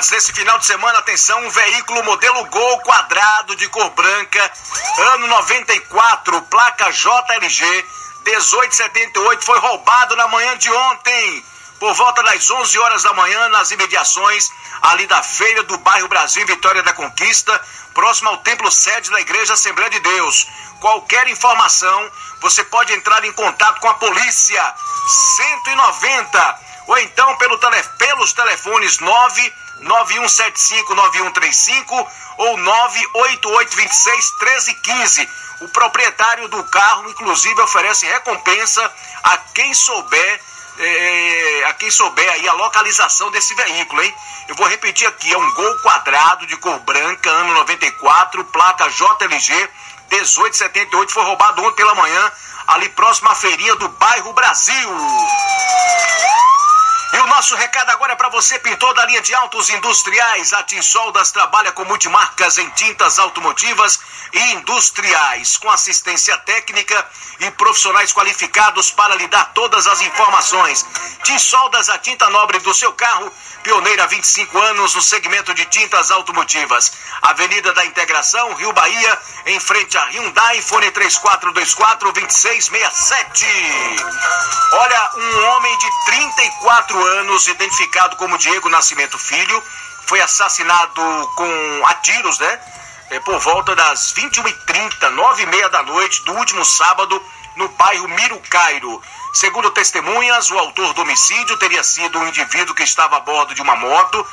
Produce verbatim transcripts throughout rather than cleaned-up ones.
Impressionantes nesse final de semana, atenção, um veículo modelo Gol quadrado de cor branca, ano noventa e quatro, placa J L G dezoito setenta e oito, foi roubado na manhã de ontem, por volta das onze horas da manhã, nas imediações ali da feira do bairro Brasil, em Vitória da Conquista, próximo ao templo sede da Igreja Assembleia de Deus. Qualquer informação, você pode entrar em contato com a polícia, cento e noventa, ou então pelo tele, pelos telefones nove nove um sete cinco nove um três cinco ou nove oito oito dois seis um três um cinco. O proprietário do carro, inclusive, oferece recompensa a quem souber, é, a quem souber aí a localização desse veículo, hein? Eu vou repetir aqui, é um Gol quadrado de cor branca, ano noventa e quatro, placa J L G dezoito setenta e oito, foi roubado ontem pela manhã, ali próximo à feirinha do bairro Brasil. E o nosso recado agora é para você, pintor da linha de autos industriais. A Tinsoldas trabalha com multimarcas em tintas automotivas e industriais, com assistência técnica e profissionais qualificados para lhe dar todas as informações. Tinsoldas, a tinta nobre do seu carro, pioneira há vinte e cinco anos no segmento de tintas automotivas. Avenida da Integração, Rio Bahia, em frente a Hyundai, fone três quatro dois quatro dois seis seis sete. Olha, um homem de trinta e quatro anos, identificado como Diego Nascimento Filho, foi assassinado com a tiros, né? É, por volta das vinte e uma e trinta, nove e meia da noite do último sábado, no bairro Miro Cairo. Segundo testemunhas, o autor do homicídio teria sido um indivíduo que estava a bordo de uma moto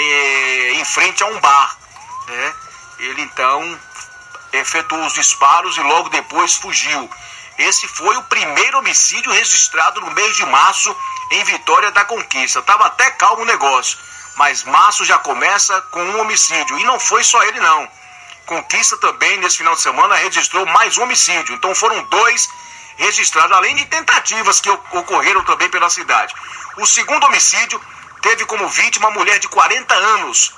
é, em frente a um bar, né? Ele então efetuou os disparos e logo depois fugiu. Esse foi o primeiro homicídio registrado no mês de março em Vitória da Conquista. Estava até calmo o negócio, mas março já começa com um homicídio. E não foi só ele, não. Conquista também, nesse final de semana, registrou mais um homicídio. Então foram dois registrados, além de tentativas que ocorreram também pela cidade. O segundo homicídio teve como vítima uma mulher de quarenta anos,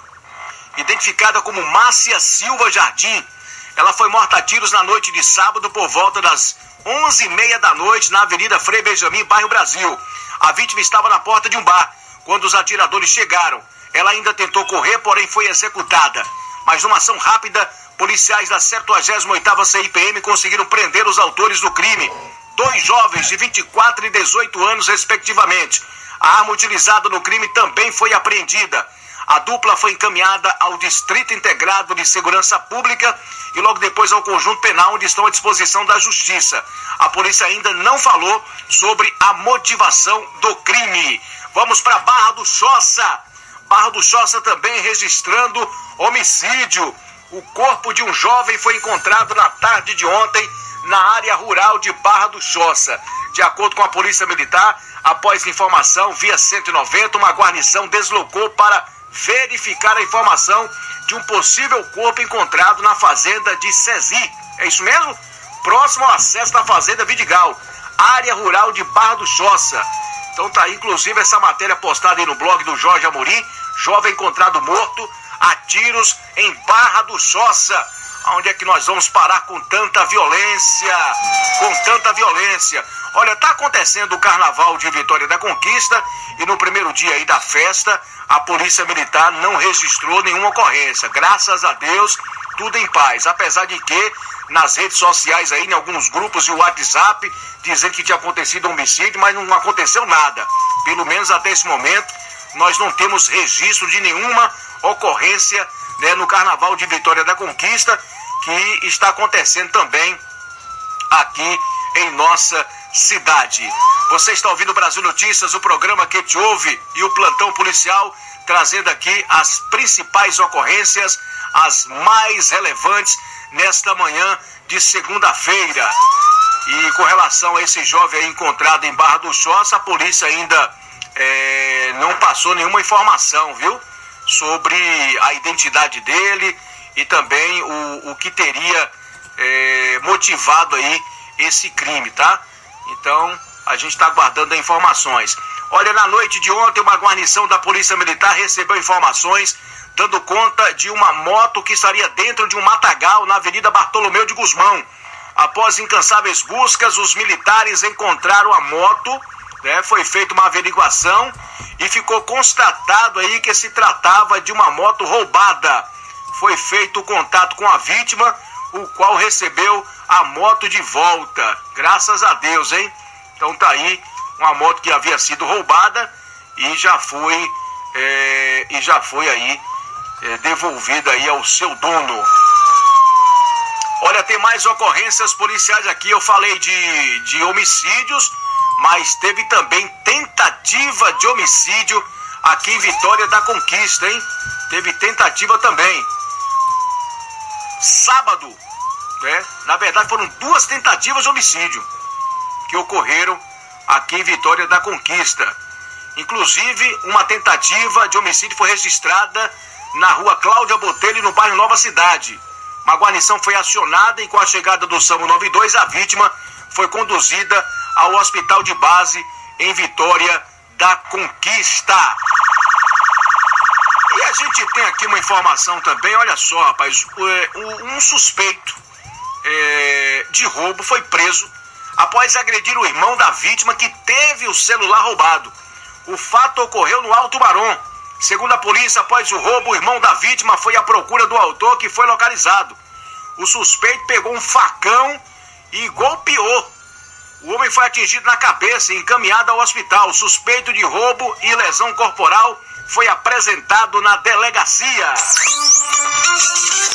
identificada como Márcia Silva Jardim. Ela foi morta a tiros na noite de sábado por volta das onze e meia da noite na Avenida Frei Benjamin, bairro Brasil. A vítima estava na porta de um bar quando os atiradores chegaram. Ela ainda tentou correr, porém foi executada. Mas numa ação rápida, policiais da setenta e oitava C I P M conseguiram prender os autores do crime. Dois jovens de vinte e quatro e dezoito anos, respectivamente. A arma utilizada no crime também foi apreendida. A dupla foi encaminhada ao Distrito Integrado de Segurança Pública e logo depois ao Conjunto Penal, onde estão à disposição da Justiça. A polícia ainda não falou sobre a motivação do crime. Vamos para Barra do Choça. Barra do Choça também registrando homicídio. O corpo de um jovem foi encontrado na tarde de ontem na área rural de Barra do Choça. De acordo com a Polícia Militar, após informação via cento e noventa, uma guarnição deslocou para verificar a informação de um possível corpo encontrado na fazenda de Cesi. É isso mesmo? Próximo ao acesso da fazenda Vidigal, área rural de Barra do Choça. Então tá aí, inclusive, essa matéria postada aí no blog do Jorge Amorim. Jovem encontrado morto a tiros em Barra do Choça. Onde é que nós vamos parar com tanta violência? Com tanta violência. Olha, tá acontecendo o Carnaval de Vitória da Conquista e no primeiro dia aí da festa, a Polícia Militar não registrou nenhuma ocorrência. Graças a Deus, tudo em paz. Apesar de que, nas redes sociais aí, em alguns grupos de WhatsApp, dizem que tinha acontecido um homicídio, mas não aconteceu nada. Pelo menos até esse momento, nós não temos registro de nenhuma ocorrência, né, no Carnaval de Vitória da Conquista, que está acontecendo também aqui em nossa cidade. Você está ouvindo o Brasil Notícias, o programa que te ouve, e o plantão policial, trazendo aqui as principais ocorrências, as mais relevantes nesta manhã de segunda-feira. E com relação a esse jovem aí encontrado em Barra do Choça, a polícia ainda é, não passou nenhuma informação, viu? Sobre a identidade dele e também o, o que teria é, motivado aí esse crime, tá? Então, a gente está aguardando informações. Olha, na noite de ontem, uma guarnição da Polícia Militar recebeu informações dando conta de uma moto que estaria dentro de um matagal na Avenida Bartolomeu de Gusmão. Após incansáveis buscas, os militares encontraram a moto né, foi feita uma averiguação e ficou constatado aí que se tratava de uma moto roubada. Foi feito o contato com a vítima, o qual recebeu a moto de volta. Graças a Deus, hein? Então tá aí uma moto que havia sido roubada e já foi, é, e já foi aí é, devolvida aí ao seu dono. Olha, tem mais ocorrências policiais aqui. Eu falei de, de homicídios, mas teve também tentativa de homicídio aqui em Vitória da Conquista, hein? Teve tentativa também. Sábado, né? Na verdade foram duas tentativas de homicídio que ocorreram aqui em Vitória da Conquista. Inclusive, uma tentativa de homicídio foi registrada na rua Cláudia Botelho, no bairro Nova Cidade. Uma guarnição foi acionada e com a chegada do SAMU noventa e dois, a vítima foi conduzida ao hospital de base em Vitória da Conquista. E a gente tem aqui uma informação também, olha só, rapaz, um suspeito é, de roubo foi preso após agredir o irmão da vítima que teve o celular roubado. O fato ocorreu no Alto Marom. Segundo a polícia, após o roubo, o irmão da vítima foi à procura do autor, que foi localizado. O suspeito pegou um facão e golpeou. O homem foi atingido na cabeça e encaminhado ao hospital. O suspeito de roubo e lesão corporal foi apresentado na delegacia.